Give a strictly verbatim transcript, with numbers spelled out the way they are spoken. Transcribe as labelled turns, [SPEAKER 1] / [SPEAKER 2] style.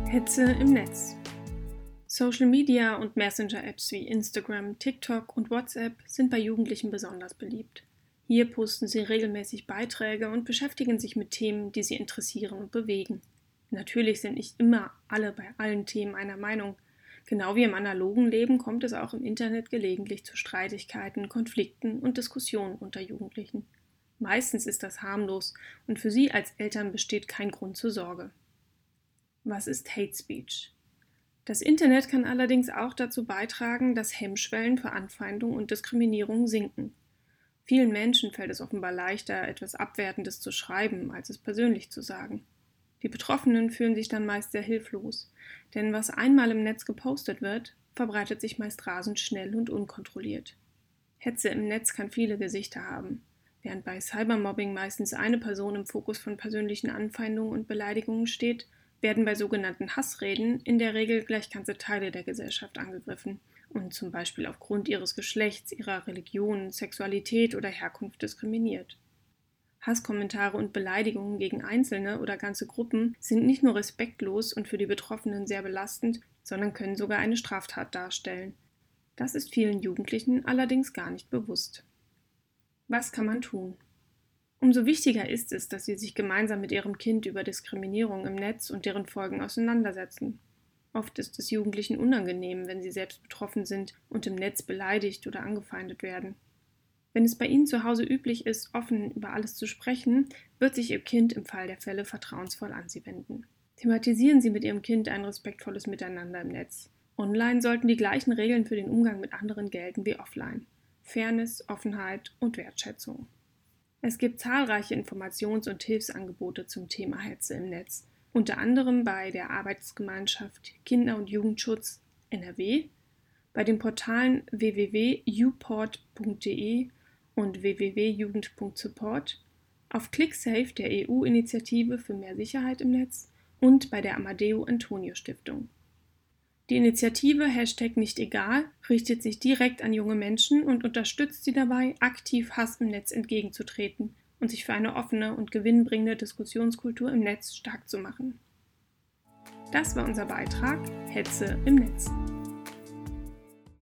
[SPEAKER 1] Hetze im Netz. Social Media und Messenger-Apps wie Instagram, TikTok und WhatsApp sind bei Jugendlichen besonders beliebt. Hier posten sie regelmäßig Beiträge und beschäftigen sich mit Themen, die sie interessieren und bewegen. Natürlich sind nicht immer alle bei allen Themen einer Meinung. Genau wie im analogen Leben kommt es auch im Internet gelegentlich zu Streitigkeiten, Konflikten und Diskussionen unter Jugendlichen. Meistens ist das harmlos und für sie als Eltern besteht kein Grund zur Sorge. Was ist Hate Speech? Das Internet kann allerdings auch dazu beitragen, dass Hemmschwellen für Anfeindung und Diskriminierung sinken. Vielen Menschen fällt es offenbar leichter, etwas Abwertendes zu schreiben, als es persönlich zu sagen. Die Betroffenen fühlen sich dann meist sehr hilflos, denn was einmal im Netz gepostet wird, verbreitet sich meist rasend schnell und unkontrolliert. Hetze im Netz kann viele Gesichter haben. Während bei Cybermobbing meistens eine Person im Fokus von persönlichen Anfeindungen und Beleidigungen steht, werden bei sogenannten Hassreden in der Regel gleich ganze Teile der Gesellschaft angegriffen und zum Beispiel aufgrund ihres Geschlechts, ihrer Religion, Sexualität oder Herkunft diskriminiert. Hasskommentare und Beleidigungen gegen Einzelne oder ganze Gruppen sind nicht nur respektlos und für die Betroffenen sehr belastend, sondern können sogar eine Straftat darstellen. Das ist vielen Jugendlichen allerdings gar nicht bewusst. Was kann man tun? Umso wichtiger ist es, dass Sie sich gemeinsam mit Ihrem Kind über Diskriminierung im Netz und deren Folgen auseinandersetzen. Oft ist es Jugendlichen unangenehm, wenn sie selbst betroffen sind und im Netz beleidigt oder angefeindet werden. Wenn es bei Ihnen zu Hause üblich ist, offen über alles zu sprechen, wird sich Ihr Kind im Fall der Fälle vertrauensvoll an Sie wenden. Thematisieren Sie mit Ihrem Kind ein respektvolles Miteinander im Netz. Online sollten die gleichen Regeln für den Umgang mit anderen gelten wie offline. Fairness, Offenheit und Wertschätzung. Es gibt zahlreiche Informations- und Hilfsangebote zum Thema Hetze im Netz, unter anderem bei der Arbeitsgemeinschaft Kinder- und Jugendschutz N R W, bei den Portalen w w w punkt u port punkt d e und w w w punkt jugend punkt support, auf ClickSafe der E U-Initiative für mehr Sicherheit im Netz und bei der Amadeo Antonio Stiftung. Die Initiative Hashtag nicht egal richtet sich direkt an junge Menschen und unterstützt sie dabei, aktiv Hass im Netz entgegenzutreten und sich für eine offene und gewinnbringende Diskussionskultur im Netz stark zu machen. Das war unser Beitrag Hetze im Netz.